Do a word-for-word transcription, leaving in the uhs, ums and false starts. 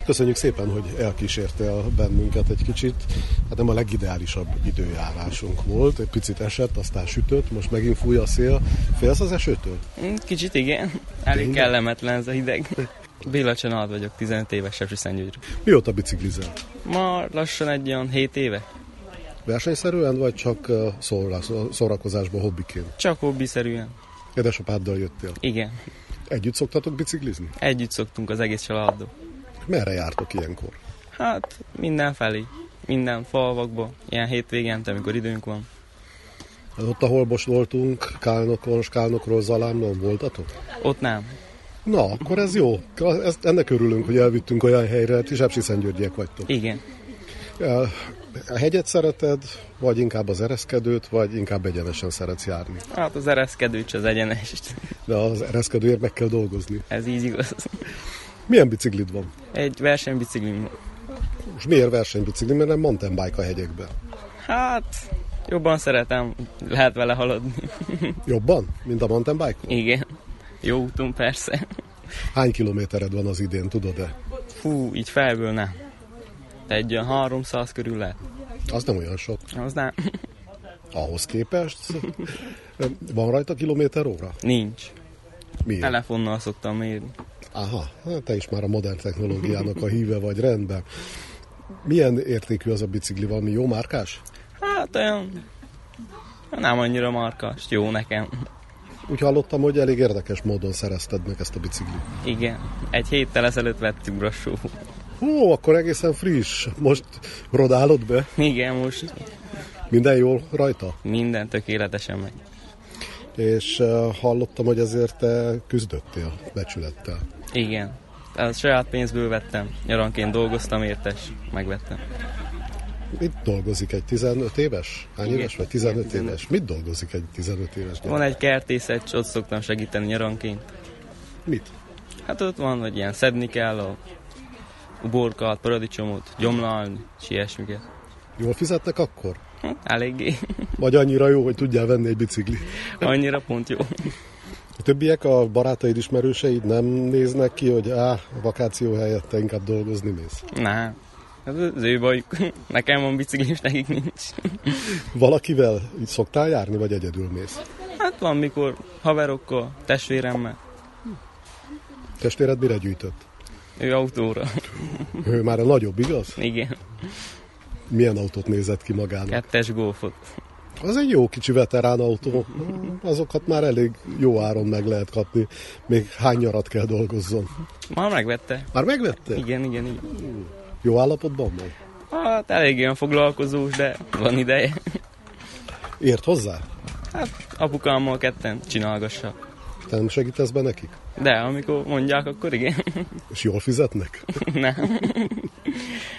köszönjük szépen, hogy elkísértél bennünket egy kicsit. Hát nem a legideálisabb időjárásunk volt, egy picit esett, aztán sütött, most megint fúj a szél. Félsz az esőtől? Kicsit igen, elég Tényleg? kellemetlen ez a hideg. Béla Csanald vagyok, tizenöt éves, Sepsiszentgyörgyről. Mióta biciklizel? Ma lassan egy olyan hét éve. Versenyszerűen, vagy csak szórakozásban, hobbiként? Csak hobbiszerűen. Édesapáddal jöttél? Igen. Együtt szoktatok biciklizni? Együtt szoktunk az egész családdal. Merre jártok ilyenkor? Hát mindenfelé, minden falvakba, ilyen hétvégente, amikor időnk van. Hát ott, ahol most voltunk, Kálnokon, Skálnokról, Zalámnon voltatok? Ott nem. Na, akkor ez jó. Ezt, ennek örülünk, hogy elvittünk olyan helyre, ti sepsiszentgyörgyiek vagytok. Igen. A hegyet szereted, vagy inkább az ereszkedőt, vagy inkább egyenesen szeretsz járni? Hát az ereszkedőt, az egyenest. De az ereszkedőért meg kell dolgozni. Ez így igaz. Milyen biciklid van? Egy versenybiciklim van. Most miért versenybicikli, mert nem mountain bike a hegyekben? Hát, jobban szeretem, lehet vele haladni. Jobban, mint a mountain bike-on? Igen. Jó úton persze. Hány kilométered van az idén, tudod-e? Fú, így felből nem. Egy olyan háromszáz körül lehet. Az nem olyan sok. Az nem. Ahhoz képest? Van rajta kilométer óra? Nincs. Miért? Telefonnal szoktam mérni. Aha, te is már a modern technológiának a híve vagy, rendben. Milyen értékű az a bicikli? Valami jó márkás? Hát olyan nem annyira markás, jó nekem. Úgy hallottam, hogy elég érdekes módon szerezted meg ezt a biciklit. Igen, egy héttel ezelőtt vettük Brassó. Ó, akkor egészen friss. Most rodálod be? Igen, most. Minden jól rajta? Minden tökéletesen megy. És uh, hallottam, hogy ezért te küzdöttél becsülettel. Igen, tehát saját pénzből vettem. Nyaranként dolgoztam érte, és megvettem. Mit dolgozik egy tizenöt éves? Hány Igen. éves vagy? tizenöt Igen, éves. Mit dolgozik egy tizenöt éves gyerek? Van egy kertészet, ott szoktam segíteni nyaranként. Mit? Hát ott van, hogy ilyen szedni kell a uborkát, paradicsomot, gyomlálni, és ilyesmiket. Jól fizetnek akkor? Hm, eléggé. Vagy annyira jó, hogy tudjál venni egy bicikli? Annyira pont jó. A többiek, a barátaid, ismerőseid nem néznek ki, hogy á, a vakáció helyett te inkább dolgozni mész? Nem. Ez az ő bajuk. Nekem van biciklim, és nekik nincs. Valakivel így szoktál járni, vagy egyedül mész? Hát van, mikor haverokkal, testvéremmel. Testvéred mire gyűjtött? Ő autóra. Ő már a nagyobb, igaz? Igen. Milyen autót nézett ki magának? Kettes Golfot. Az egy jó kicsi veterán autó. Azokat már elég jó áron meg lehet kapni. Még hány nyarat kell dolgozzon? Már megvette. Már megvette? Igen, igen, igen. Jó állapotban van? Hát elég olyan foglalkozós, de van ideje. Ért hozzá? Hát apukámmal ketten csinálgassak. Te nem segítesz be nekik? De amikor mondják, akkor igen. És jól fizetnek? Nem.